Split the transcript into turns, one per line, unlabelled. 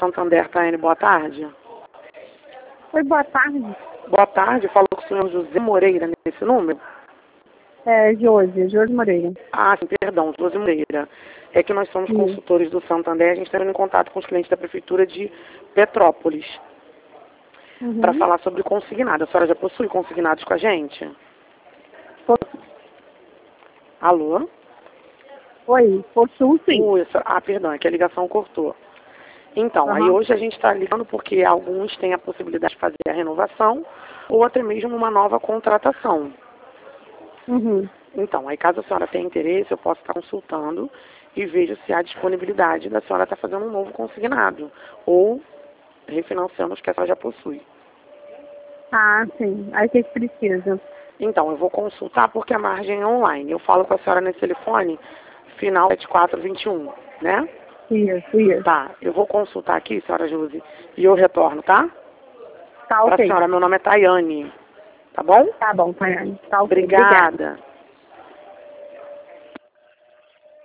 Santander, Taiane, boa tarde.
Oi, boa tarde.
Boa tarde, falou com o senhor José Moreira nesse número?
É, Josi Moreira.
Ah, sim, perdão, José Moreira. É que nós somos consultores do Santander, a gente está em contato com os clientes da Prefeitura de Petrópolis para falar sobre consignado. A senhora já possui consignados com a gente? Alô?
Oi, possuo sim.
Perdão, é que a ligação cortou. Então, aí hoje a gente está ligando porque alguns têm a possibilidade de fazer a renovação ou até mesmo uma nova contratação. Então, aí caso a senhora tenha interesse, eu posso estar consultando e vejo se há disponibilidade da senhora estar fazendo um novo consignado ou refinanciando os que a senhora já possui.
Ah, sim. Aí o que precisa?
Então, eu vou consultar porque a margem é online. Eu falo com a senhora nesse telefone, final 7421, né?
Isso.
Tá, eu vou consultar aqui, senhora Josi, e eu retorno, tá?
Tá, ok.
Pra senhora, meu nome é Taiane, tá bom?
Tá bom, Tayane. Tá, ok.
Obrigada.